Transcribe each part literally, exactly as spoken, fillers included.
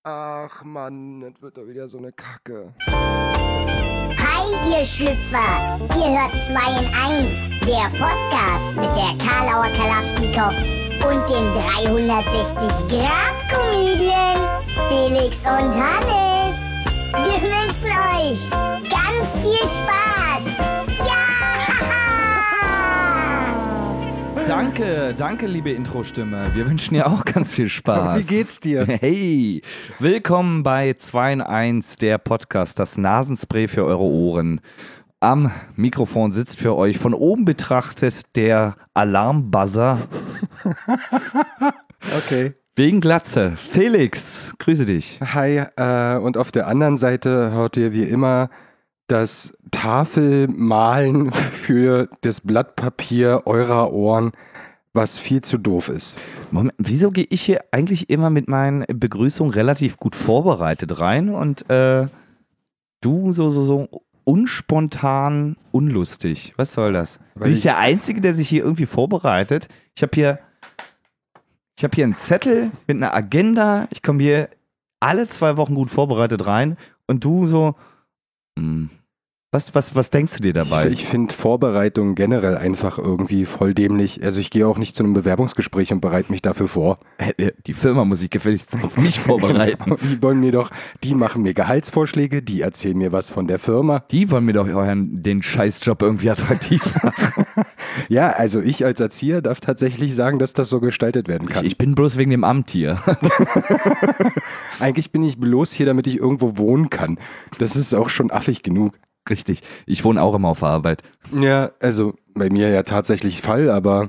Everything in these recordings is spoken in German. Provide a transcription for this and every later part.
Ach Mann, das wird doch wieder so eine Kacke. Hi, ihr Schlüpfer! Ihr hört zwei in eins, der Podcast mit der Karlauer Kalaschnikow und dem dreihundertsechzig Grad Comedian Felix und Hannes. Wir wünschen euch ganz viel Spaß! Ja! Danke, danke, liebe Intro-Stimme. Wir wünschen dir auch ganz viel Spaß. Wie geht's dir? Hey, willkommen bei zwei in eins, der Podcast, das Nasenspray für eure Ohren. Am Mikrofon sitzt für euch von oben betrachtet der Alarmbuzzer. Okay. Wegen Glatze. Felix, grüße dich. Hi, äh, und auf der anderen Seite hört ihr wie immer das Tafelmalen für das Blattpapier eurer Ohren, was viel zu doof ist. Moment, wieso gehe ich hier eigentlich immer mit meinen Begrüßungen relativ gut vorbereitet rein und äh, du so, so, so unspontan unlustig? Was soll das? Weil Bin ich ich- der Einzige, der sich hier irgendwie vorbereitet? Ich habe hier, ich habe hier einen Zettel mit einer Agenda. Ich komme hier alle zwei Wochen gut vorbereitet rein und du so, mh, was, was, was denkst du dir dabei? Ich, ich finde Vorbereitung generell einfach irgendwie voll dämlich. Also ich gehe auch nicht zu einem Bewerbungsgespräch und bereite mich dafür vor. Äh, Die Firma muss ich gefälligst auf mich vorbereiten. Genau. Die wollen mir doch, die machen mir Gehaltsvorschläge, die erzählen mir was von der Firma. Die wollen mir doch euren, den Scheißjob irgendwie attraktiv machen. Ja, also ich als Erzieher darf tatsächlich sagen, dass das so gestaltet werden Ich, kann. ich bin bloß wegen dem Amt hier. Eigentlich bin ich bloß hier, damit ich irgendwo wohnen kann. Das ist auch schon affig genug. Richtig. Ich wohne auch immer auf der Arbeit. Ja, also bei mir ja tatsächlich Fall, aber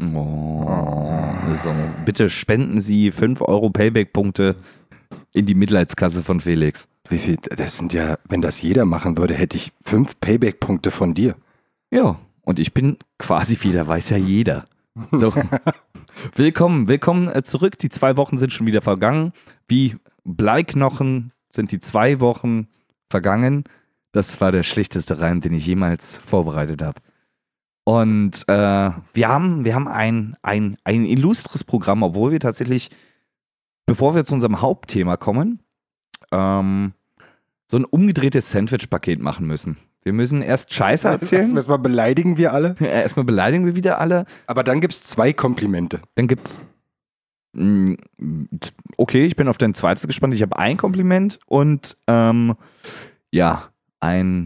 Oh, so. Bitte spenden Sie fünf Euro Payback-Punkte in die Mitleidskasse von Felix. wie viel, das sind ja, wenn das jeder machen würde, hätte ich fünf Payback-Punkte von dir. Ja, und ich bin quasi wieder, weiß ja jeder. So. Willkommen, willkommen äh, zurück. Die zwei Wochen sind schon wieder vergangen. Wie Bleiknochen sind die zwei Wochen vergangen. Das war der schlechteste Reim, den ich jemals vorbereitet habe. Und äh, wir haben, wir haben ein, ein, ein illustres Programm, obwohl wir tatsächlich, bevor wir zu unserem Hauptthema kommen, ähm, so ein umgedrehtes Sandwich-Paket machen müssen. Wir müssen erst Scheiße erzählen. Erstmal beleidigen wir alle, Erstmal beleidigen wir wieder alle. aber dann gibt es zwei Komplimente. Dann gibt's. mh, Okay, ich bin auf dein zweites gespannt. Ich habe ein Kompliment und ähm, ja, ein.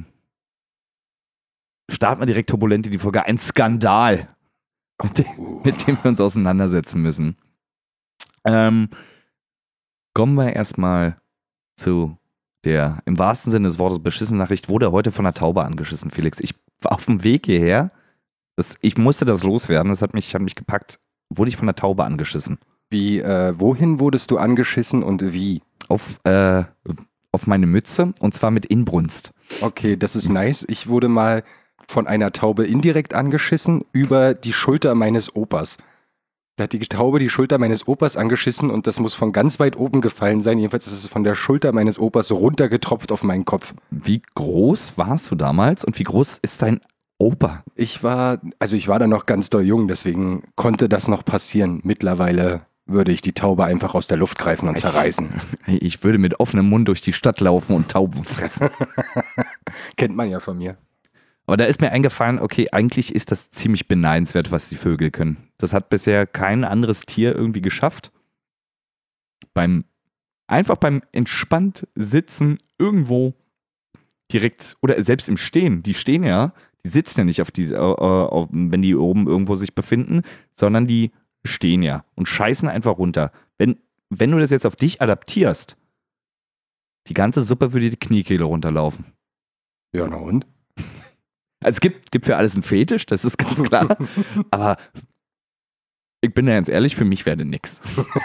Starten wir direkt turbulent in die Folge. Ein Skandal, mit dem, mit dem wir uns auseinandersetzen müssen. Ähm, kommen wir erstmal zu der im wahrsten Sinne des Wortes beschissenen Nachricht. Wurde heute von einer Taube angeschissen, Felix. Ich war auf dem Weg hierher. Das, ich musste das loswerden. Das hat mich, hat mich gepackt. Wurde ich von einer Taube angeschissen. Wie, äh, wohin wurdest du angeschissen und wie? Auf, äh, auf meine Mütze und zwar mit Inbrunst. Okay, das ist nice. Ich wurde mal von einer Taube indirekt angeschissen über die Schulter meines Opas. Da hat die Taube die Schulter meines Opas angeschissen und das muss von ganz weit oben gefallen sein. Jedenfalls ist es von der Schulter meines Opas runtergetropft auf meinen Kopf. Wie groß warst du damals und wie groß ist dein Opa? Ich war, also ich war da noch ganz doll jung, deswegen konnte das noch passieren. Mittlerweile würde ich die Taube einfach aus der Luft greifen und zerreißen. Ich würde mit offenem Mund durch die Stadt laufen und Tauben fressen. Kennt man ja von mir. Aber da ist mir eingefallen, okay, eigentlich ist das ziemlich beneidenswert, was die Vögel können. Das hat bisher kein anderes Tier irgendwie geschafft. Beim, einfach beim entspannt sitzen irgendwo direkt, oder selbst im Stehen, die stehen ja, die sitzen ja nicht auf diese, äh, auf, wenn die oben irgendwo sich befinden, sondern die stehen ja und scheißen einfach runter. Wenn, wenn du das jetzt auf dich adaptierst, die ganze Suppe würde die Kniekehle runterlaufen. Ja, na und? Also es gibt, gibt für alles einen Fetisch, das ist ganz klar. Aber ich bin da ganz ehrlich, für mich wäre das nix.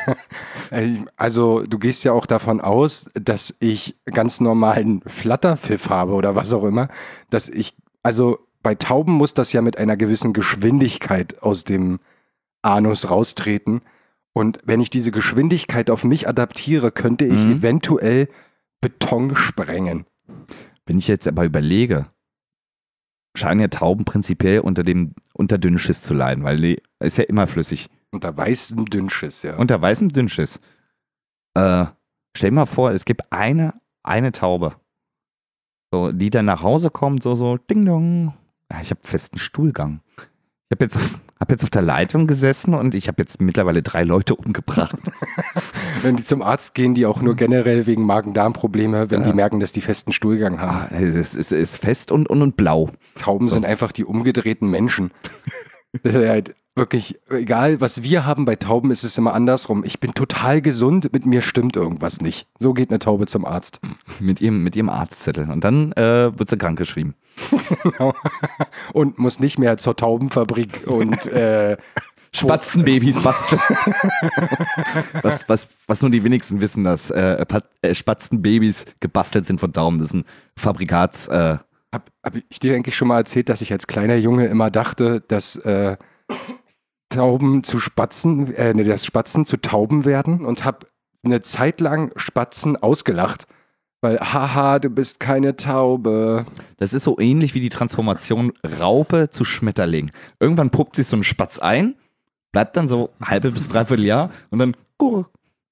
Also du gehst ja auch davon aus, dass ich ganz normalen Flatterpfiff habe oder was auch immer, dass ich, also bei Tauben muss das ja mit einer gewissen Geschwindigkeit aus dem Anus raustreten und wenn ich diese Geschwindigkeit auf mich adaptiere, könnte ich Mhm. eventuell Beton sprengen. Wenn ich jetzt aber überlege, scheinen ja Tauben prinzipiell unter dem unter Dünnschiss zu leiden, weil die ist ja immer flüssig. Unter weißem Dünnschiss, ja. Unter weißem Dünnschiss. Äh, Stell dir mal vor, es gibt eine, eine Taube, so, die dann nach Hause kommt, so, so, ding dong. Ja, ich habe festen Stuhlgang. Ich habe jetzt, auf, hab jetzt auf der Leitung gesessen und ich habe jetzt mittlerweile drei Leute umgebracht. Wenn die zum Arzt gehen, die auch nur generell wegen Magen-Darm-Probleme, wenn Ja. die merken, dass die festen Stuhlgang haben. Ah, es ist, es ist fest und, und, und blau. Tauben So. sind einfach die umgedrehten Menschen. Das ist halt wirklich, egal was wir haben, bei Tauben ist es immer andersrum. Ich bin total gesund, mit mir stimmt irgendwas nicht. So geht eine Taube zum Arzt. Mit ihrem, mit ihrem Arztzettel. Und dann äh, wird sie krankgeschrieben. Genau. Und muss nicht mehr zur Taubenfabrik und äh, Spatzenbabys basteln. was, was, was nur die wenigsten wissen, dass äh, Pat- äh, Spatzenbabys gebastelt sind von Tauben. Das ist ein Fabrikats... Äh, Hab, hab ich dir eigentlich schon mal erzählt, dass ich als kleiner Junge immer dachte, dass äh, Tauben zu Spatzen, äh, ne, dass Spatzen zu Tauben werden und habe eine Zeit lang Spatzen ausgelacht, weil haha, du bist keine Taube. Das ist so ähnlich wie die Transformation Raupe zu Schmetterling. Irgendwann puppt sich so ein Spatz ein, bleibt dann so halbe bis dreiviertel Jahr und dann gurr.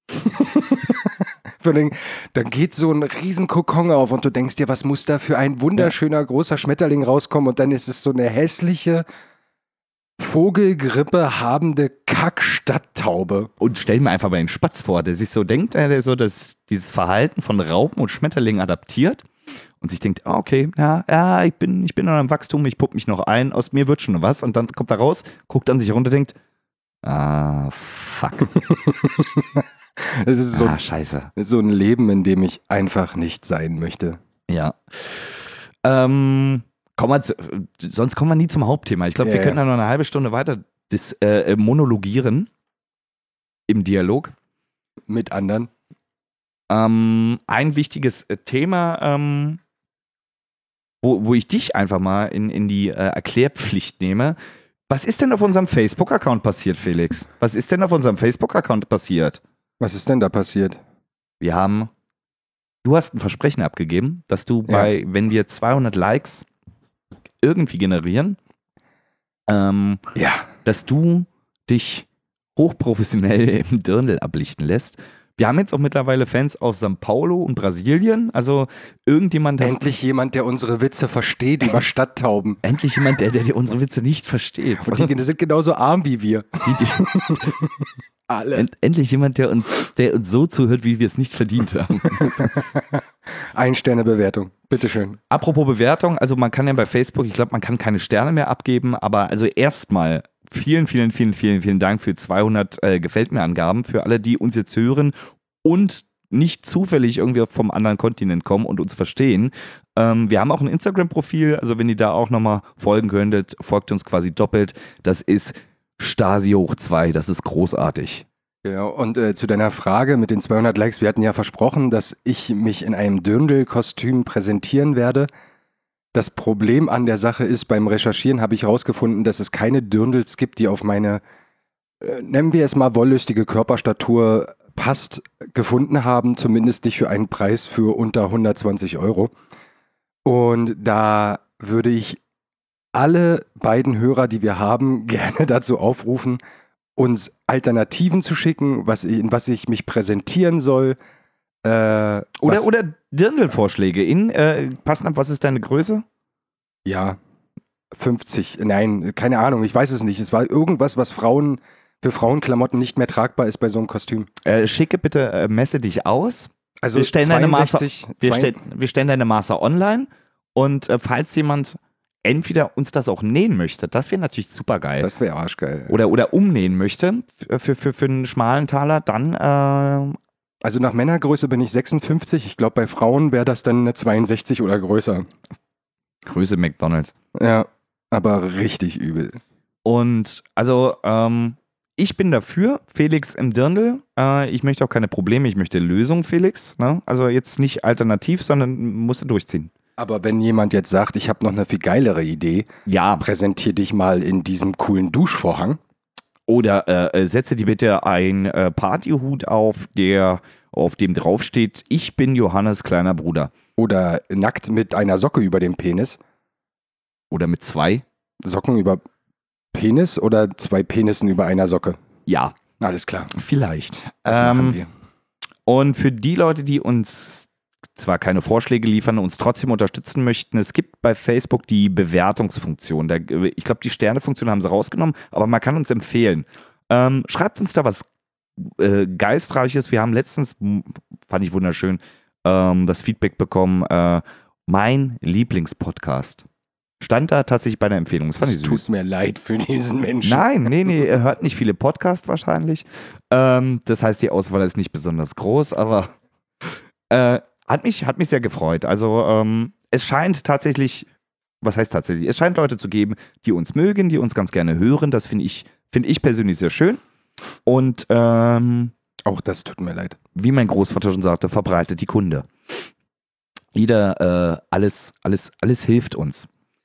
Dann geht so ein riesen Kokon auf und du denkst dir, was muss da für ein wunderschöner großer Schmetterling rauskommen und dann ist es so eine hässliche Vogelgrippe habende Kack-Stadttaube. Und stell mir einfach mal den Spatz vor, der sich so denkt, äh, der so das, dieses Verhalten von Raupen und Schmetterlingen adaptiert und sich denkt, ah, okay, ja, ja, ich bin, ich bin noch im Wachstum, ich pupp mich noch ein, aus mir wird schon was. Und dann kommt er raus, guckt an sich runter, denkt, ah, fuck. Das ist so, ah, scheiße. so ein Leben, in dem ich einfach nicht sein möchte. Ja. Ähm, kommen wir zu, sonst kommen wir nie zum Hauptthema. Ich glaube, Ja, wir ja. könnten da noch eine halbe Stunde weiter dis, äh, monologieren im Dialog. Mit anderen. Ähm, ein wichtiges äh, Thema, ähm, wo, wo ich dich einfach mal in, in die äh, Erklärpflicht nehme. Was ist denn auf unserem Facebook-Account passiert, Felix? Was ist denn auf unserem Facebook-Account passiert? Was ist denn da passiert? Wir haben, du hast ein Versprechen abgegeben, dass du bei, wenn wir zweihundert Likes irgendwie generieren, ähm, Ja. dass du dich hochprofessionell im Dirndl ablichten lässt. Wir haben jetzt auch mittlerweile Fans aus São Paulo und Brasilien, also irgendjemand, der Endlich jemand, der unsere Witze versteht über Stadttauben. endlich jemand, der, der, der unsere Witze nicht versteht. Und die sind genauso arm wie wir. Die- die- Alle. End, endlich jemand, der uns, der uns so zuhört, wie wir es nicht verdient haben. Ein-Sterne-Bewertung. Bitteschön. Apropos Bewertung, also man kann ja bei Facebook, ich glaube, man kann keine Sterne mehr abgeben, aber also erstmal vielen, vielen, vielen, vielen, vielen Dank für zweihundert äh, Gefällt mir Angaben, für alle, die uns jetzt hören und nicht zufällig irgendwie vom anderen Kontinent kommen und uns verstehen. Ähm, wir haben auch ein Instagram-Profil, also wenn ihr da auch nochmal folgen könntet, folgt uns quasi doppelt. Das ist Stasi hoch zwei, das ist großartig. Genau. Und äh, zu deiner Frage mit den zweihundert Likes, wir hatten ja versprochen, dass ich mich in einem Dirndl-Kostüm präsentieren werde. Das Problem an der Sache ist, beim Recherchieren habe ich herausgefunden, dass es keine Dirndls gibt, die auf meine, äh, nennen wir es mal, wollüstige Körperstatur passt, gefunden haben. Zumindest nicht für einen Preis für unter hundertzwanzig Euro. Und da würde ich alle beiden Hörer, die wir haben, gerne dazu aufrufen, uns Alternativen zu schicken, was ich, in was ich mich präsentieren soll. Äh, Oder, was, oder Dirndl-Vorschläge in, äh, passend ab, was ist deine Größe? Ja, fünfzig, nein, keine Ahnung, ich weiß es nicht. Es war irgendwas, was Frauen für Frauenklamotten nicht mehr tragbar ist bei so einem Kostüm. Äh, schicke bitte, äh, messe dich aus. Also Wir stellen deine Maße- zweiundsechzig, Wir, zwei- stell, wir stellen deine Maße online und äh, falls jemand entweder uns das auch nähen möchte, das wäre natürlich super geil. das wäre arschgeil. Oder, oder umnähen möchte für, für, für, für einen schmalen Taler, dann äh, Also nach Männergröße bin ich sechsundfünfzig. Ich glaube, bei Frauen wäre das dann eine zweiundsechzig oder größer. Grüße McDonalds. Ja, aber richtig übel. Und also ähm, ich bin dafür, Felix im Dirndl. Äh, ich möchte auch keine Probleme, ich möchte Lösung, Felix. Ne? Also jetzt nicht alternativ, sondern musst du durchziehen. Aber wenn jemand jetzt sagt, ich habe noch eine viel geilere Idee, Ja, präsentier dich mal in diesem coolen Duschvorhang. oder äh, setze dir bitte ein äh, Partyhut auf, der auf dem draufsteht, ich bin Johannes kleiner Bruder. Oder nackt mit einer Socke über dem Penis. Oder mit zwei. Socken über Penis oder zwei Penissen über einer Socke? Ja, Alles klar, vielleicht. das Ähm, machen wir. Und für die Leute, die uns zwar keine Vorschläge liefern, uns trotzdem unterstützen möchten, es gibt bei Facebook die Bewertungsfunktion. Da, ich glaube, die Sternefunktion haben sie rausgenommen, aber man kann uns empfehlen. Ähm, schreibt uns da was äh, Geistreiches. Wir haben letztens, fand ich wunderschön, ähm, das Feedback bekommen, äh, mein Lieblingspodcast. Stand da tatsächlich bei der Empfehlung. Das fand ich Es süß. tut mir leid für diesen Menschen. Nein, nee, nee, er hört nicht viele Podcasts wahrscheinlich. Ähm, das heißt, die Auswahl ist nicht besonders groß, aber äh, hat mich, hat mich sehr gefreut. Also ähm, es scheint tatsächlich, was heißt tatsächlich? Es scheint Leute zu geben, die uns mögen, die uns ganz gerne hören. Das finde ich, finde ich persönlich sehr schön. Und ähm, Auch das tut mir leid. wie mein Großvater schon sagte, verbreitet die Kunde. Jeder, äh, alles, alles, alles hilft uns.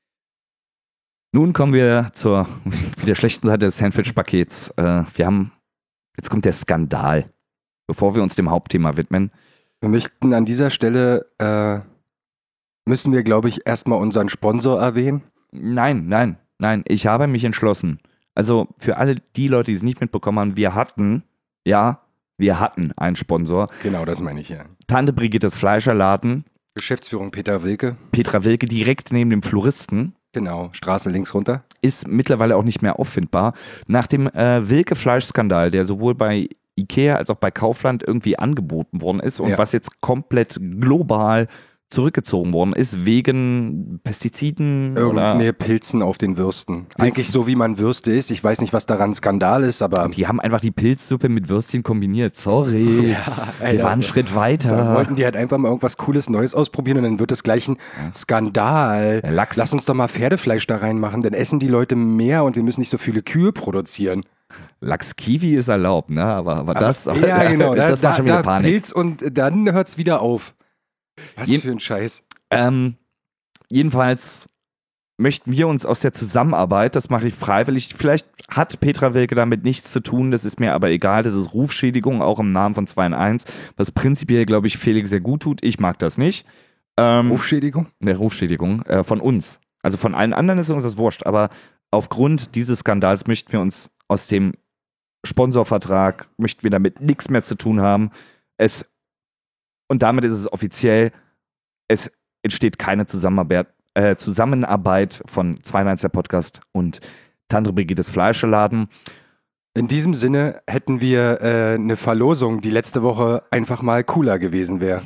Nun kommen wir zur wieder schlechten Seite des Sandwich-Pakets. Äh, wir haben, jetzt kommt der Skandal, bevor wir uns dem Hauptthema widmen. Wir möchten an dieser Stelle, äh, müssen wir, glaube ich, erstmal unseren Sponsor erwähnen. Nein, nein, nein, ich habe mich entschlossen. Also für alle die Leute, die es nicht mitbekommen haben, wir hatten, ja, wir hatten einen Sponsor. Genau, das meine ich ja. Tante Brigittes Fleischerladen, Geschäftsführung Peter Wilke. Petra Wilke direkt neben dem Floristen. Genau, Straße links runter. Ist mittlerweile auch nicht mehr auffindbar. Nach dem äh, Wilke-Fleischskandal, der sowohl bei Ikea als auch bei Kaufland irgendwie angeboten worden ist und Ja. was jetzt komplett global zurückgezogen worden ist, wegen Pestiziden oder Irgendeine Pilzen auf den Würsten. Eigentlich so, wie man Würste isst. Ich weiß nicht, was daran Skandal ist, aber die haben einfach die Pilzsuppe mit Würstchen kombiniert. Sorry, wir Alter, waren einen Schritt da weiter. wollten die halt einfach mal irgendwas Cooles Neues ausprobieren und dann wird es gleich ein Skandal. Der Lachs. Lass uns doch mal Pferdefleisch da reinmachen, dann essen die Leute mehr und wir müssen nicht so viele Kühe produzieren. Lachs-Kiwi ist erlaubt, ne? Aber, aber das, ja, genau, da, das war da, schon wieder da Panik. Pilz und dann hört es wieder auf. Was Je- für ein Scheiß. Ähm, jedenfalls möchten wir uns aus der Zusammenarbeit, das mache ich freiwillig, vielleicht hat Petra Wilke damit nichts zu tun, das ist mir aber egal, das ist Rufschädigung, auch im Namen von zwei in eins, was prinzipiell, glaube ich, Felix sehr gut tut, ich mag das nicht. Ähm, Rufschädigung? Eine Rufschädigung äh, von uns. Also von allen anderen ist uns das wurscht, aber aufgrund dieses Skandals möchten wir uns aus dem Sponsorvertrag, möchten wir damit nichts mehr zu tun haben. Es, und damit ist es offiziell, es entsteht keine Zusammenarbeit, äh, Zusammenarbeit von zwei in eins der Podcast und Tante Brigittes Fleischerladen. In diesem Sinne hätten wir äh, eine Verlosung, die letzte Woche einfach mal cooler gewesen wäre.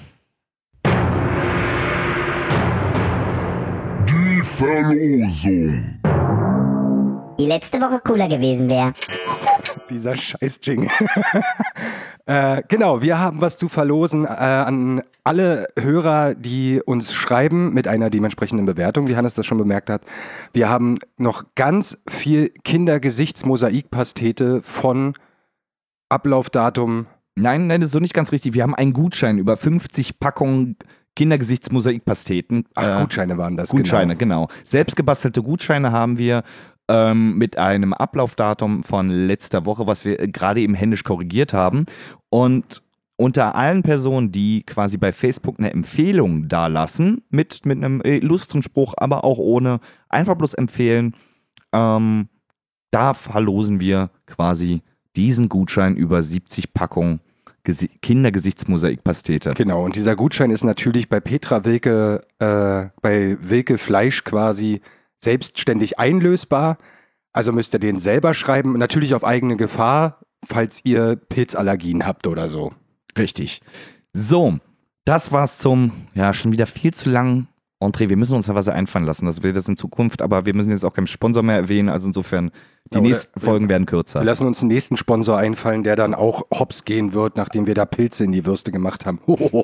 Die Verlosung. Die letzte Woche cooler gewesen wäre. Dieser Scheiß-Jingle. äh, genau, wir haben was zu verlosen äh, an alle Hörer, die uns schreiben mit einer dementsprechenden Bewertung, wie Hannes das schon bemerkt hat. Wir haben noch ganz viel Kindergesichtsmosaikpastete von Ablaufdatum. Nein, nein, das ist so nicht ganz richtig. Wir haben einen Gutschein über fünfzig Packungen Kindergesichtsmosaikpasteten. Ach, Äh, Gutscheine waren das. Gutscheine, Genau. genau. Selbstgebastelte Gutscheine haben wir ähm, mit einem Ablaufdatum von letzter Woche, was wir äh, gerade eben händisch korrigiert haben. Und unter allen Personen, die quasi bei Facebook eine Empfehlung dalassen, mit, mit einem illustren Spruch, aber auch ohne, einfach bloß empfehlen, ähm, da verlosen wir quasi diesen Gutschein über siebzig Packungen Gesi- Kindergesichtsmosaikpastete. Genau, und dieser Gutschein ist natürlich bei Petra Wilke, äh, bei Wilke Fleisch quasi selbstständig einlösbar. Also müsst ihr den selber schreiben, natürlich auf eigene Gefahr, falls ihr Pilzallergien habt oder so. Richtig. So, das war's zum, ja, schon wieder viel zu langen Entree. Wir müssen uns da was einfallen lassen, das wird das in Zukunft, aber wir müssen jetzt auch keinen Sponsor mehr erwähnen, also insofern, die Ja, oder- nächsten Folgen werden kürzer. Wir lassen uns einen nächsten Sponsor einfallen, der dann auch hops gehen wird, nachdem wir da Pilze in die Würste gemacht haben.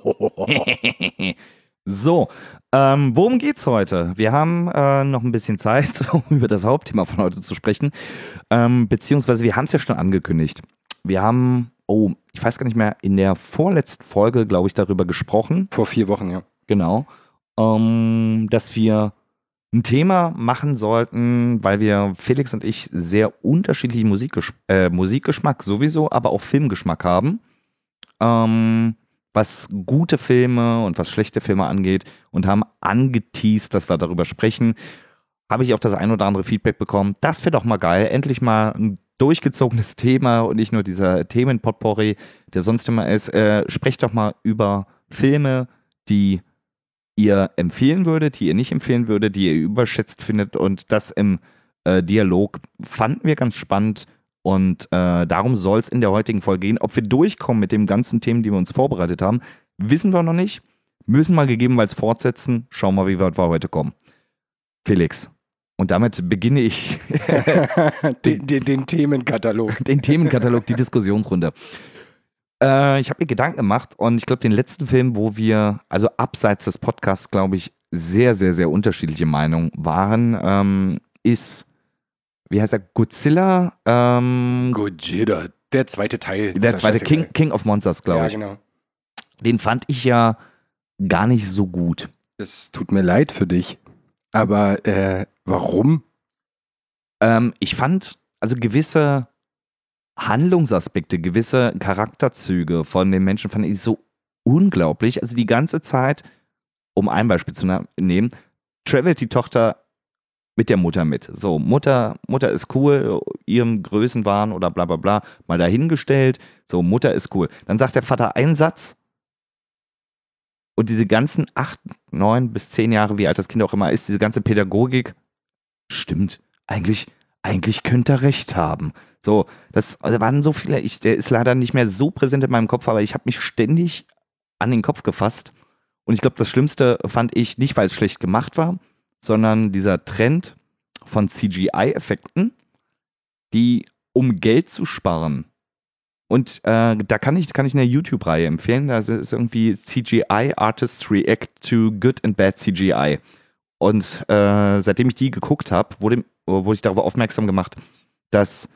So, ähm, worum geht's heute? Wir haben äh, noch ein bisschen Zeit, um über das Hauptthema von heute zu sprechen, ähm, beziehungsweise wir haben es ja schon angekündigt. Wir haben, oh, ich weiß gar nicht mehr, in der vorletzten Folge, glaube ich, darüber gesprochen, Vor vier Wochen, ja. genau, ähm, dass wir ein Thema machen sollten, weil wir, Felix und ich, sehr unterschiedlichen Musikgesch äh, Musikgeschmack sowieso, aber auch Filmgeschmack haben. Ähm, was gute Filme und was schlechte Filme angeht und haben angeteased, dass wir darüber sprechen. Habe ich auch das ein oder andere Feedback bekommen. Das wäre doch mal geil, endlich mal ein durchgezogenes Thema und nicht nur dieser Themenpotpourri, der sonst immer ist. Äh, sprecht doch mal über Filme, die ihr empfehlen würdet, die ihr nicht empfehlen würdet, die ihr überschätzt findet, und das im äh, Dialog fanden wir ganz spannend, und äh, darum soll es in der heutigen Folge gehen. Ob wir durchkommen mit den ganzen Themen, die wir uns vorbereitet haben, wissen wir noch nicht. Müssen wir gegebenenfalls fortsetzen. Schauen wir, wie weit wir heute kommen. Felix, und damit beginne ich den, den, den Themenkatalog. Den Themenkatalog, die Diskussionsrunde. Äh, ich habe mir Gedanken gemacht, und ich glaube, den letzten Film, wo wir, also abseits des Podcasts, glaube ich, sehr, sehr, sehr unterschiedliche Meinungen waren, ähm, ist, wie heißt er, Godzilla? Ähm, Godzilla, der zweite Teil. Der zweite King, King of Monsters, glaube ja, ich. Genau. Den fand ich ja gar nicht so gut. Es tut mir leid für dich, aber äh, warum? Ähm, ich fand, also gewisse Handlungsaspekte, gewisse Charakterzüge von den Menschen fand ich so unglaublich. Also die ganze Zeit, um ein Beispiel zu nehmen, travelt die Tochter mit der Mutter mit. So, Mutter, Mutter ist cool, ihrem Größenwahn oder bla bla bla mal dahingestellt. So, Mutter ist cool. Dann sagt der Vater einen Satz, und diese ganzen acht, neun bis zehn Jahre, wie alt das Kind auch immer ist, diese ganze Pädagogik, stimmt, eigentlich, eigentlich könnte er recht haben. So, das da waren so viele, ich, der ist leider nicht mehr so präsent in meinem Kopf, aber ich habe mich ständig an den Kopf gefasst. Und ich glaube, das Schlimmste fand ich nicht, weil es schlecht gemacht war, sondern dieser Trend von C G I-Effekten, die, um Geld zu sparen, und äh, da kann ich, kann ich eine YouTube-Reihe empfehlen, da ist irgendwie C G I Artists React to Good and Bad C G I. Und äh, seitdem ich die geguckt habe, wurde, wurde ich darauf aufmerksam gemacht, dass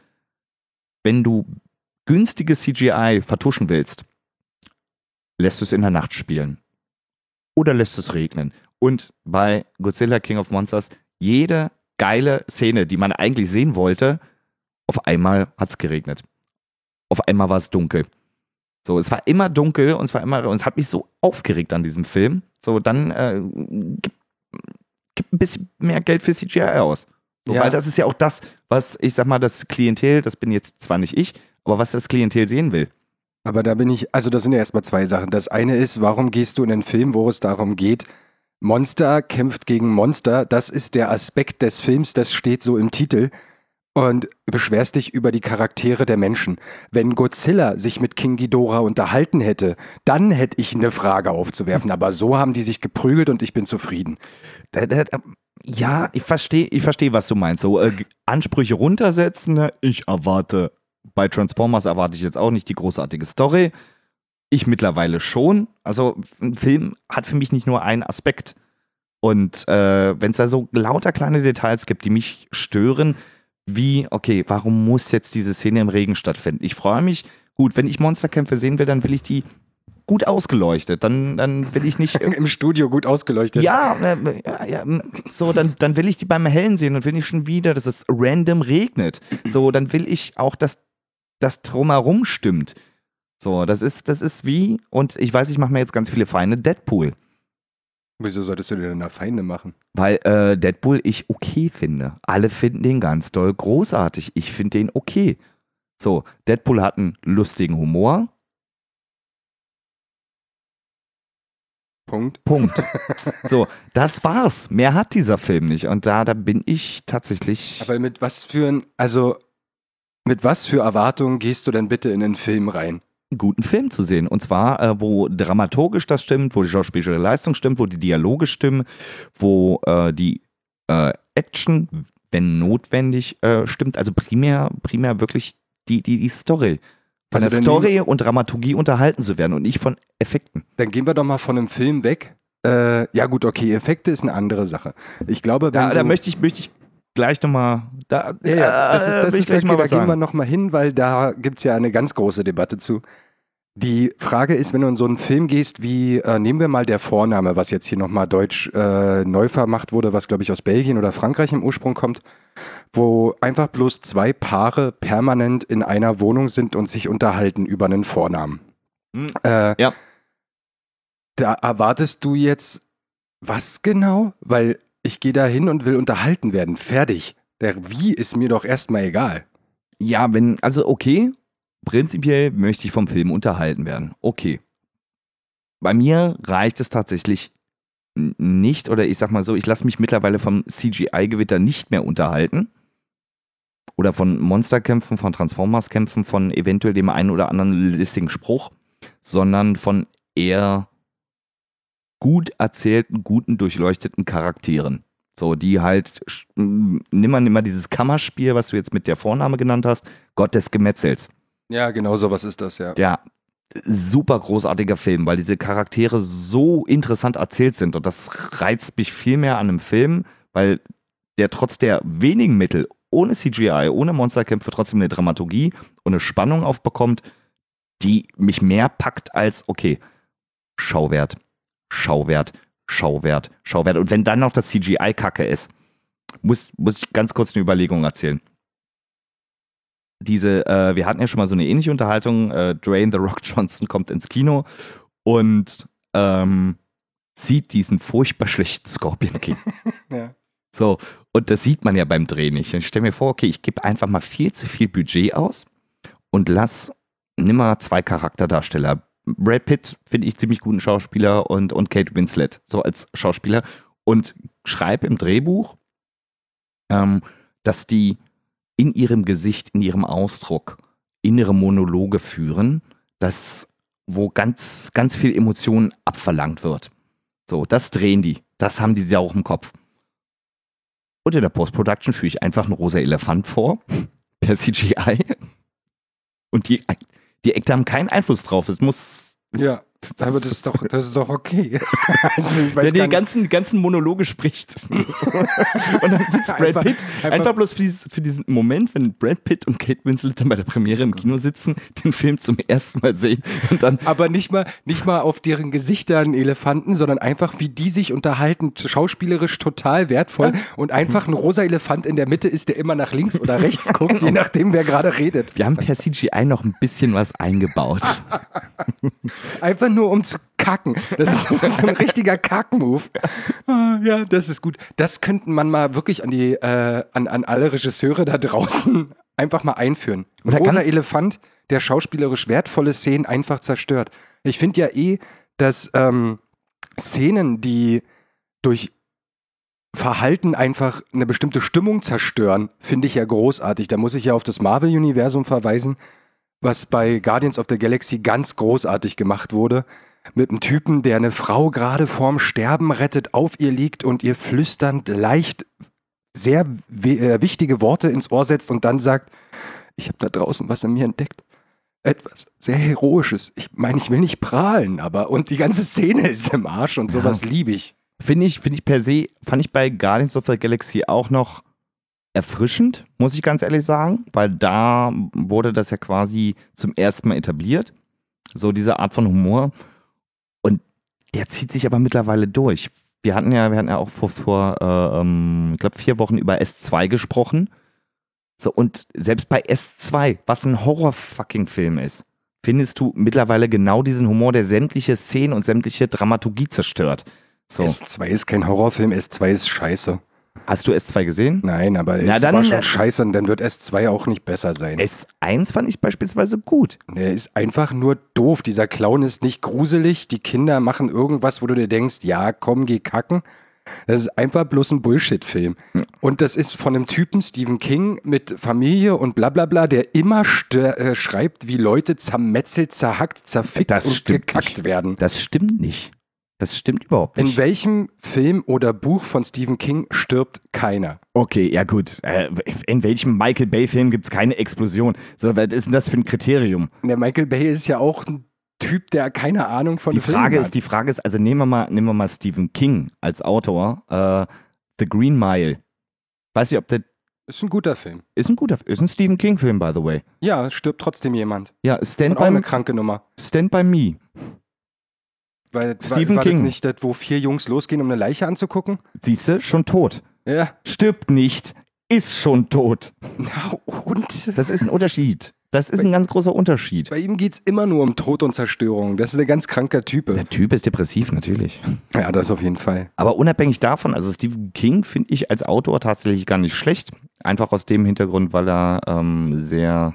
wenn du günstiges C G I vertuschen willst, lässt du es in der Nacht spielen. Oder lässt es regnen. Und bei Godzilla King of Monsters, jede geile Szene, die man eigentlich sehen wollte, auf einmal hat es geregnet. Auf einmal war es dunkel. So, es war immer dunkel, und es war immer, und es hat mich so aufgeregt an diesem Film. So, dann äh, gib, gib ein bisschen mehr Geld für C G I aus. So, Ja. Weil das ist ja auch das, was, ich sag mal, das Klientel, das bin jetzt zwar nicht ich, aber was das Klientel sehen will. Aber da bin ich, also das sind ja erstmal zwei Sachen. Das eine ist, warum gehst du in einen Film, wo es darum geht, Monster kämpft gegen Monster, das ist der Aspekt des Films, das steht so im Titel, und beschwerst dich über die Charaktere der Menschen. Wenn Godzilla sich mit King Ghidorah unterhalten hätte, dann hätte ich eine Frage aufzuwerfen, aber so haben die sich geprügelt und ich bin zufrieden. Da, da, da, ja, ich verstehe, ich verstehe, was du meinst. So, äh, Ansprüche runtersetzen, ne? Ich erwarte, bei Transformers erwarte ich jetzt auch nicht die großartige Story. Ich mittlerweile schon. Also ein Film hat für mich nicht nur einen Aspekt. Und äh, wenn es da so lauter kleine Details gibt, die mich stören, wie, okay, warum muss jetzt diese Szene im Regen stattfinden? Ich freue mich, gut, wenn ich Monsterkämpfe sehen will, dann will ich die gut ausgeleuchtet. Dann, dann will ich nicht Im Studio gut ausgeleuchtet. Ja, äh, ja, ja, so, dann, dann will ich die beim Hellen sehen und will nicht schon wieder, dass es random regnet. So, dann will ich auch, dass das drumherum stimmt. So, das ist, das ist wie, und ich weiß, ich mache mir jetzt ganz viele Feinde, Deadpool. Wieso solltest du dir denn da Feinde machen? Weil äh, Deadpool ich okay finde. Alle finden den ganz doll großartig. Ich finde den okay. So, Deadpool hat einen lustigen Humor. Punkt. Punkt. So, das war's. Mehr hat dieser Film nicht. Und da, da bin ich tatsächlich. Aber mit was für ein, also mit was für Erwartungen gehst du denn bitte in den Film rein? einen guten Film zu sehen. Und zwar, äh, wo dramaturgisch das stimmt, wo die schauspielerische Leistung stimmt, wo die Dialoge stimmen, wo äh, die äh, Action, wenn notwendig, äh, stimmt. Also primär, primär wirklich die, die, die Story. Von Also der dann Story nehmen- und Dramaturgie unterhalten zu werden und nicht von Effekten. Dann gehen wir doch mal von einem Film weg. Äh, ja gut, okay, Effekte ist eine andere Sache. Ich glaube, wenn Da, du, da möchte ich, möchte ich gleich nochmal. Da, ja, ja, das ist, äh, das will ich ist gleich okay, mal da was gehen wir sagen. nochmal hin, weil da gibt es ja eine ganz große Debatte zu. Die Frage ist, wenn du in so einen Film gehst, wie, äh, nehmen wir mal der Vorname, was jetzt hier nochmal deutsch äh, neu vermacht wurde, was glaube ich aus Belgien oder Frankreich im Ursprung kommt, wo einfach bloß zwei Paare permanent in einer Wohnung sind und sich unterhalten über einen Vornamen. Hm. Äh, Ja. Da erwartest du jetzt was genau? Weil ich gehe da hin und will unterhalten werden. Fertig. Der Wie ist mir doch erstmal egal. Ja, wenn, also okay, prinzipiell möchte ich vom Film unterhalten werden. Okay. Bei mir reicht es tatsächlich nicht, oder ich sag mal so, ich lasse mich mittlerweile vom C G I-Gewitter nicht mehr unterhalten. Oder von Monsterkämpfen, von Transformers-Kämpfen, von eventuell dem einen oder anderen listigen Spruch, sondern von eher gut erzählten, guten, durchleuchteten Charakteren. So, die halt, nimm mal, nimm mal dieses Kammerspiel, was du jetzt mit der Vorname genannt hast, Gott des Gemetzels. Ja, genau sowas ist das, ja. Ja, super großartiger Film, weil diese Charaktere so interessant erzählt sind und das reizt mich viel mehr an einem Film, weil der trotz der wenigen Mittel, ohne C G I, ohne Monsterkämpfe, trotzdem eine Dramaturgie und eine Spannung aufbekommt, die mich mehr packt als, okay, Schauwert, Schauwert, Schauwert, Schauwert. Und wenn dann noch das C G I Kacke ist, muss, muss ich ganz kurz eine Überlegung erzählen. Diese, äh, wir hatten ja schon mal so eine ähnliche Unterhaltung, äh, Dwayne The Rock Johnson kommt ins Kino und ähm, sieht diesen furchtbar schlechten Scorpion King. Ja. So, und das sieht man ja beim Dreh nicht. Ich stelle mir vor, okay, ich gebe einfach mal viel zu viel Budget aus und lass, nimm mal zwei Charakterdarsteller. Brad Pitt finde ich ziemlich guten Schauspieler und, und Kate Winslet, so als Schauspieler, und schreibe im Drehbuch, ähm, dass die in ihrem Gesicht, in ihrem Ausdruck innere Monologe führen, das, wo ganz, ganz viel Emotionen abverlangt wird. So, das drehen die. Das haben die ja auch im Kopf. Und in der Post-Production führe ich einfach einen rosa Elefant vor, per C G I. Und die, die Actor haben keinen Einfluss drauf. Es muss. Ja, aber das ist doch, das ist doch okay. Also ich weiß Wenn gar die nicht. ganzen, ganzen Monologe spricht. Und dann sitzt Brad Einfach- Pitt, einfach- einfach, bloß für, dieses, für diesen Moment, wenn Brad Pitt und Kate Winslet dann bei der Premiere im Kino sitzen, den Film zum ersten Mal sehen und dann, Aber nicht mal, nicht mal auf deren Gesichtern Elefanten, sondern einfach, wie die sich unterhalten, schauspielerisch total wertvoll und einfach ein rosa Elefant in der Mitte ist, der immer nach links oder rechts guckt, je nachdem, wer gerade redet. wir haben per C G I noch ein bisschen was eingebaut. Einfach nur um zu kacken. Das ist, das ist so ein richtiger Kack-Move. Ah, ja, das ist gut. Das könnten man mal wirklich an die, äh, an, an alle Regisseure da draußen einfach mal einführen. Ein Oder rosa ganz- Elefant, der schauspielerisch wertvolle Szenen einfach zerstört. Ich finde ja eh, dass ähm, Szenen, die durch Verhalten einfach eine bestimmte Stimmung zerstören, finde ich ja großartig. Da muss ich ja auf das Marvel-Universum verweisen, was bei Guardians of the Galaxy ganz großartig gemacht wurde. Mit einem Typen, der eine Frau gerade vorm Sterben rettet, auf ihr liegt und ihr flüsternd leicht sehr we- äh, wichtige Worte ins Ohr setzt und dann sagt, ich habe da draußen was in mir entdeckt. Etwas sehr Heroisches. Ich meine, ich will nicht prahlen, aber und die ganze Szene ist im Arsch und sowas liebe ich. Finde ich, finde ich per se, fand ich bei Guardians of the Galaxy auch noch erfrischend, muss ich ganz ehrlich sagen, weil da wurde das ja quasi zum ersten Mal etabliert, so diese Art von Humor, und der zieht sich aber mittlerweile durch. Wir hatten ja, wir hatten ja auch vor, vor äh, ähm, ich glaube, vier Wochen über S zwei gesprochen, so, und selbst bei S zwei, was ein Horror-Fucking-Film ist, findest du mittlerweile genau diesen Humor, der sämtliche Szenen und sämtliche Dramaturgie zerstört. So. S zwei ist kein Horrorfilm, S zwei ist scheiße. Hast du S zwei gesehen? Nein, aber Na, es dann- war schon scheiße und dann wird S zwei auch nicht besser sein. S eins fand ich beispielsweise gut. Der ist einfach nur doof. Dieser Clown ist nicht gruselig. Die Kinder machen irgendwas, wo du dir denkst, ja, komm, geh kacken. Das ist einfach bloß ein Bullshit-Film. Und das ist von einem Typen, Stephen King, mit Familie und bla bla bla, der immer stö- äh, schreibt, wie Leute zermetzelt, zerhackt, zerfickt Das und stimmt gekackt nicht. werden. Das stimmt nicht. Das stimmt überhaupt In nicht. welchem Film oder Buch von Stephen King stirbt keiner? Okay, ja gut. Äh, in welchem Michael Bay-Film gibt es keine Explosion? So, was ist denn das für ein Kriterium? Der Michael Bay ist ja auch ein Typ, der keine Ahnung von Die Filmen Frage hat. ist, die Frage ist, also nehmen wir mal, nehmen wir mal Stephen King als Autor, äh, The Green Mile. Weiß ich, ob der Ist ein guter Film. ist ein guter, ist ein Stephen King-Film, by the way. Ja, es stirbt trotzdem jemand. Ja, Stand Und auch eine by, kranke Nummer. Stand by Me. Weil, Stephen war, war King. das nicht das, wo vier Jungs losgehen, um eine Leiche anzugucken? Siehst du, schon tot. Ja. Stirbt nicht, ist schon tot. Na und? Das ist ein Unterschied. Das ist ein ganz großer Unterschied. Bei ihm geht es immer nur um Tod und Zerstörung. Das ist ein ganz kranker Typ. Der Typ ist depressiv, natürlich. Ja, das auf jeden Fall. Aber unabhängig davon, also Stephen King finde ich als Autor tatsächlich gar nicht schlecht. Einfach aus dem Hintergrund, weil er ähm, sehr,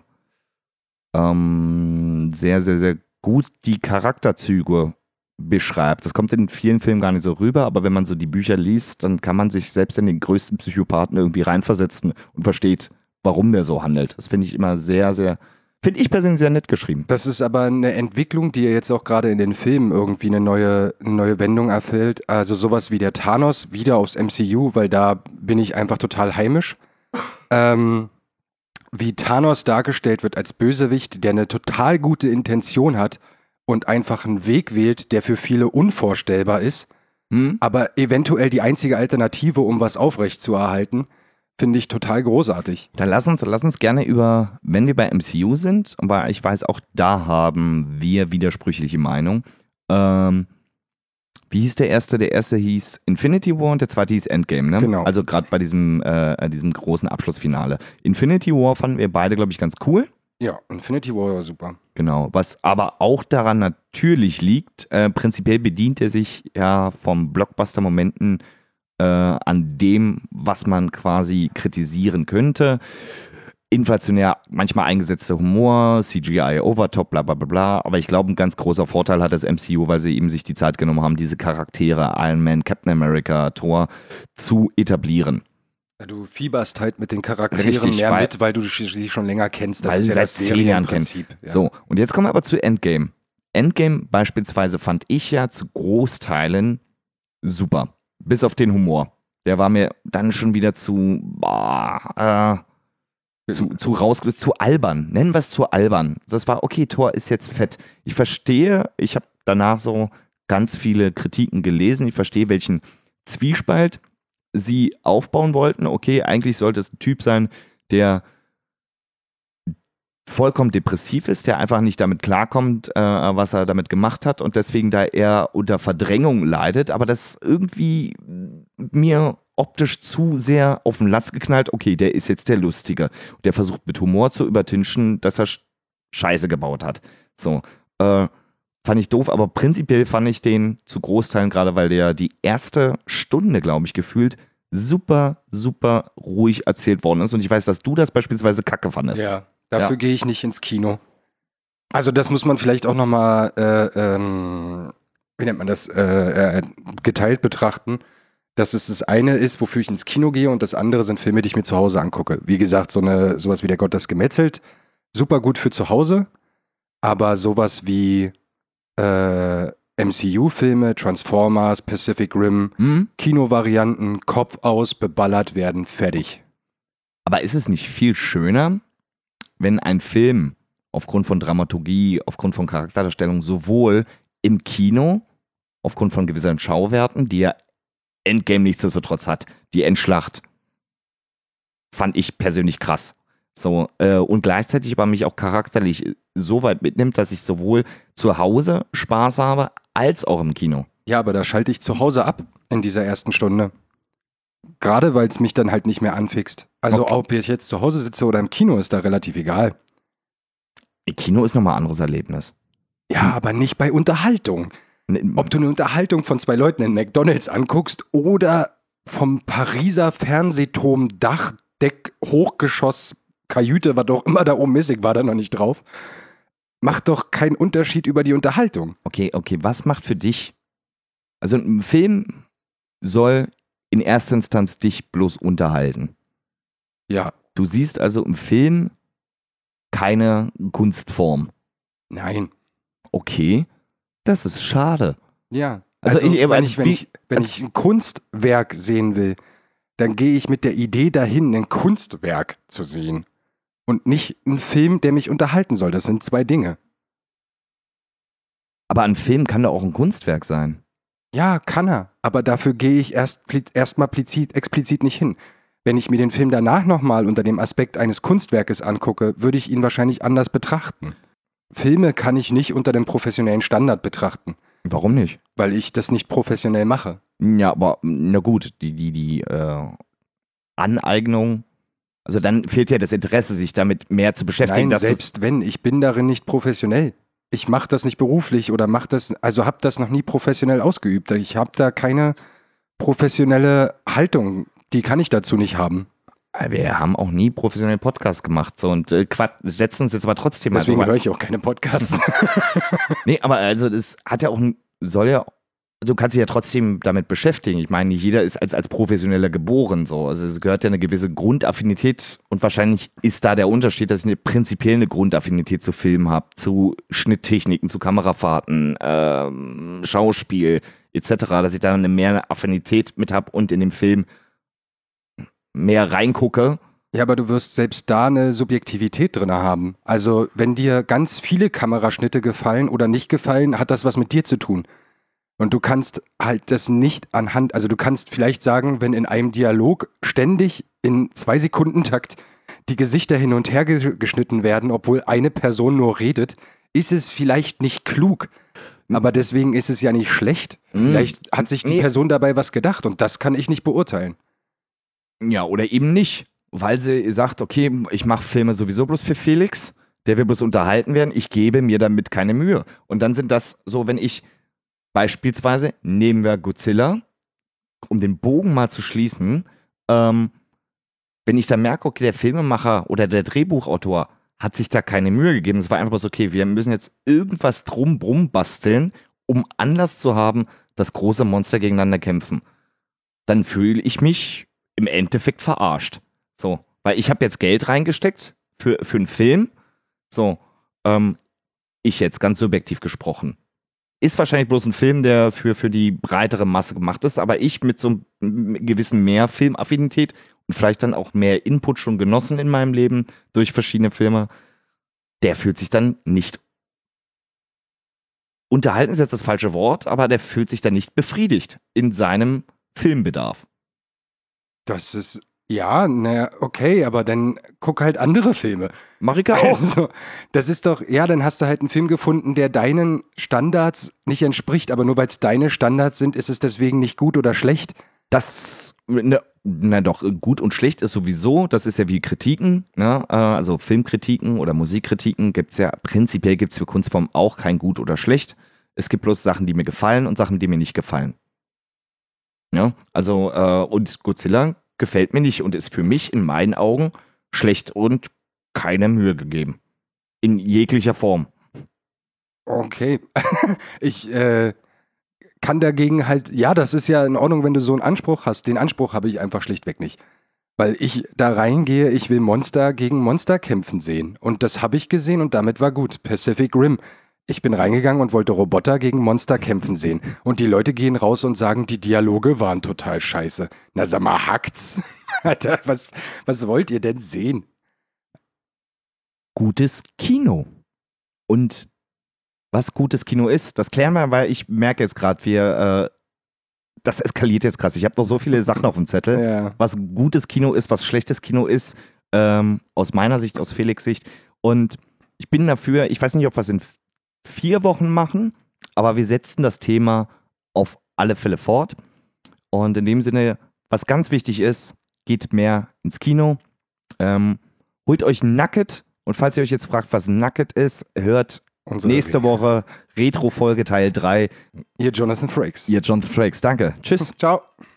ähm, sehr, sehr, sehr gut die Charakterzüge beschreibt. Das kommt in vielen Filmen gar nicht so rüber, aber wenn man so die Bücher liest, dann kann man sich selbst in den größten Psychopathen irgendwie reinversetzen und versteht, warum der so handelt. Das finde ich immer sehr, sehr, finde ich persönlich sehr nett geschrieben. Das ist aber eine Entwicklung, die ja jetzt auch gerade in den Filmen irgendwie eine neue, eine neue Wendung erfällt. Also sowas wie der Thanos wieder aufs M C U, weil da bin ich einfach total heimisch. Ähm, wie Thanos dargestellt wird als Bösewicht, der eine total gute Intention hat und einfach einen Weg wählt, der für viele unvorstellbar ist, Hm? aber eventuell die einzige Alternative, um was aufrechtzuerhalten, finde ich total großartig. Dann lass uns, lass uns gerne über, wenn wir bei M C U sind, aber ich weiß, auch da haben wir widersprüchliche Meinungen. Ähm, wie hieß der erste? Der erste hieß Infinity War und der zweite hieß Endgame, ne? Genau. Also gerade bei diesem, äh, diesem großen Abschlussfinale. Infinity War fanden wir beide, glaube ich, ganz cool. Ja, Infinity War war super. Genau, was aber auch daran natürlich liegt, äh, prinzipiell bedient er sich ja vom Blockbuster-Momenten äh, an dem, was man quasi kritisieren könnte. Inflationär manchmal eingesetzter Humor, C G I Overtop, bla bla bla bla. Aber ich glaube, ein ganz großer Vorteil hat das M C U, weil sie eben sich die Zeit genommen haben, diese Charaktere, Iron Man, Captain America, Thor, zu etablieren. Ja, du fieberst halt mit den Charakteren Richtig, mehr weil- mit, weil du sie schon länger kennst. Das weil ist sie ja seit das zehn Jahren kennen. Serienprinzip. Ja. So, und jetzt kommen wir aber zu Endgame. Endgame beispielsweise fand ich ja zu Großteilen super. Bis auf den Humor. Der war mir dann schon wieder zu, boah, äh, zu, zu rausgelöst, zu albern. Nennen wir es zu albern. Das war, okay, Thor ist jetzt fett. Ich verstehe, ich habe danach so ganz viele Kritiken gelesen. Ich verstehe, welchen Zwiespalt sie aufbauen wollten. Okay, eigentlich sollte es ein Typ sein, der vollkommen depressiv ist, der einfach nicht damit klarkommt, äh, was er damit gemacht hat und deswegen da eher unter Verdrängung leidet, aber das irgendwie mir optisch zu sehr auf den Latz geknallt, okay, der ist jetzt der Lustige. Der versucht mit Humor zu übertünchen, dass er Scheiße gebaut hat. So, äh, fand ich doof, aber prinzipiell fand ich den zu Großteilen, gerade weil der die erste Stunde, glaube ich, gefühlt super, super ruhig erzählt worden ist und ich weiß, dass du das beispielsweise kacke fandest. Ja, dafür Ja. gehe ich nicht ins Kino. Also das muss man vielleicht auch nochmal, äh, ähm, wie nennt man das, äh, äh, geteilt betrachten, dass es das eine ist, wofür ich ins Kino gehe und das andere sind Filme, die ich mir zu Hause angucke. Wie gesagt, so eine, sowas wie Der Gott das gemetzelt, super gut für zu Hause, aber sowas wie äh, M C U-Filme, Transformers, Pacific Rim, Hm? Kinovarianten, Kopf aus, beballert werden, fertig. Aber ist es nicht viel schöner, wenn ein Film aufgrund von Dramaturgie, aufgrund von Charakterdarstellung sowohl im Kino, aufgrund von gewissen Schauwerten, die ja Endgame nichtsdestotrotz hat, die Endschlacht, fand ich persönlich krass. So, äh, und gleichzeitig aber mich auch charakterlich so weit mitnimmt, dass ich sowohl zu Hause Spaß habe, als auch im Kino. Ja, aber da schalte ich zu Hause ab in dieser ersten Stunde. Gerade weil es mich dann halt nicht mehr anfixt. Also Okay. ob ich jetzt zu Hause sitze oder im Kino, ist da relativ egal. Kino ist nochmal ein anderes Erlebnis. Ja, aber nicht bei Unterhaltung. Ob du eine Unterhaltung von zwei Leuten in McDonalds anguckst oder vom Pariser Fernsehturm Dachdeck Hochgeschoss Kajüte, was auch immer da oben ist, ich war da noch nicht drauf, macht doch keinen Unterschied über die Unterhaltung. Okay, okay, was macht für dich, also ein Film soll in erster Instanz dich bloß unterhalten. Ja, Du siehst also im Film keine Kunstform. nein. Okay, das ist schade. Ja. Also Also, ich- aber wenn, ich, wenn, wie- ich, wenn ich ein Kunstwerk sehen will, dann gehe ich mit der Idee dahin, ein Kunstwerk zu sehen. Und nicht einen Film, der mich unterhalten soll. Das sind zwei Dinge. Aber ein Film kann doch auch ein Kunstwerk sein. Ja, kann er. Aber dafür gehe ich erst erstmal explizit, explizit nicht hin. Wenn ich mir den Film danach nochmal unter dem Aspekt eines Kunstwerkes angucke, würde ich ihn wahrscheinlich anders betrachten. Filme kann ich nicht unter dem professionellen Standard betrachten, Warum nicht? weil ich das nicht professionell mache. Ja, aber na gut, die, die, die äh, Aneignung, also dann fehlt ja das Interesse, sich damit mehr zu beschäftigen. Nein, dass du- selbst wenn, ich bin darin nicht professionell. Ich mache das nicht beruflich oder mache das, also habe das noch nie professionell ausgeübt. Ich habe da keine professionelle Haltung, die kann ich dazu nicht haben. Wir haben auch nie professionell Podcasts gemacht so, und äh, Quatsch, setzen uns jetzt aber trotzdem mal Deswegen so höre ich auch keine Podcasts. Nee, aber also das hat ja auch, ein- soll ja, du kannst dich ja trotzdem damit beschäftigen. Ich meine, nicht jeder ist als, als Professioneller geboren so. Also es gehört ja eine gewisse Grundaffinität und wahrscheinlich ist da der Unterschied, dass ich eine, prinzipiell eine Grundaffinität zu Film habe, zu Schnitttechniken, zu Kamerafahrten, ähm, Schauspiel et cetera, dass ich da eine mehr Affinität mit habe und in dem Film mehr reingucke. Ja, aber du wirst selbst da eine Subjektivität drin haben. Also, wenn dir ganz viele Kameraschnitte gefallen oder nicht gefallen, hat das was mit dir zu tun. Und du kannst halt das nicht anhand, also du kannst vielleicht sagen, wenn in einem Dialog ständig in zwei Sekunden Takt die Gesichter hin und her ge- geschnitten werden, obwohl eine Person nur redet, ist es vielleicht nicht klug. Aber deswegen ist es ja nicht schlecht. Vielleicht hat sich die Nee. Person dabei was gedacht und das kann ich nicht beurteilen. Ja, oder eben nicht. Weil sie sagt, okay, ich mache Filme sowieso bloß für Felix, der will bloß unterhalten werden, ich gebe mir damit keine Mühe. Und dann sind das so, wenn ich beispielsweise, nehmen wir Godzilla, um den Bogen mal zu schließen, ähm, wenn ich dann merke, okay, der Filmemacher oder der Drehbuchautor hat sich da keine Mühe gegeben, es war einfach bloß, okay, wir müssen jetzt irgendwas drum brumm basteln, um Anlass zu haben, dass große Monster gegeneinander kämpfen. Dann fühle ich mich im Endeffekt verarscht. So, weil ich habe jetzt Geld reingesteckt für, für einen Film. So, ähm, ich jetzt ganz subjektiv gesprochen. Ist wahrscheinlich bloß ein Film, der für, für die breitere Masse gemacht ist, aber ich mit so einem gewissen mehr Filmaffinität und vielleicht dann auch mehr Input schon genossen in meinem Leben durch verschiedene Filme, der fühlt sich dann nicht unterhalten ist jetzt das falsche Wort, aber der fühlt sich dann nicht befriedigt in seinem Filmbedarf. Das ist, ja, naja, okay, aber dann guck halt andere Filme. Mach ich ja auch. Also, das ist doch, ja, dann hast du halt einen Film gefunden, der deinen Standards nicht entspricht, aber nur weil es deine Standards sind, ist es deswegen nicht gut oder schlecht. Das, ne, na doch, gut und schlecht ist sowieso, das ist ja wie Kritiken, ne? Also Filmkritiken oder Musikkritiken gibt's ja, prinzipiell gibt's für Kunstformen auch kein gut oder schlecht. Es gibt bloß Sachen, die mir gefallen und Sachen, die mir nicht gefallen. Ja, also, äh, und Godzilla gefällt mir nicht und ist für mich in meinen Augen schlecht und keine Mühe gegeben. In jeglicher Form. Okay. Ich äh, kann dagegen halt, ja, das ist ja in Ordnung, wenn du so einen Anspruch hast. Den Anspruch habe ich einfach schlichtweg nicht. Weil ich da reingehe, ich will Monster gegen Monster kämpfen sehen. Und das habe ich gesehen und damit war gut. Pacific Rim. Ich bin reingegangen und wollte Roboter gegen Monster kämpfen sehen. Und die Leute gehen raus und sagen, die Dialoge waren total scheiße. Na sag mal, hackt's? Alter, was, was wollt ihr denn sehen? Gutes Kino. Und was gutes Kino ist, das klären wir, weil ich merke jetzt gerade, wir, äh, das eskaliert jetzt krass. Ich habe noch so viele Sachen auf dem Zettel. Ja. Was gutes Kino ist, was schlechtes Kino ist, ähm, aus meiner Sicht, aus Felix' Sicht. Und ich bin dafür, ich weiß nicht, ob wir es in vier Wochen machen, aber wir setzen das Thema auf alle Fälle fort. Und in dem Sinne, was ganz wichtig ist, geht mehr ins Kino. Ähm, holt euch ein Nugget. Und falls ihr euch jetzt fragt, was ein Nugget ist, hört Unsere nächste Woche Retro-Folge Teil drei. Ihr Jonathan Frakes. Ihr Jonathan Frakes. Danke. Tschüss. Ciao.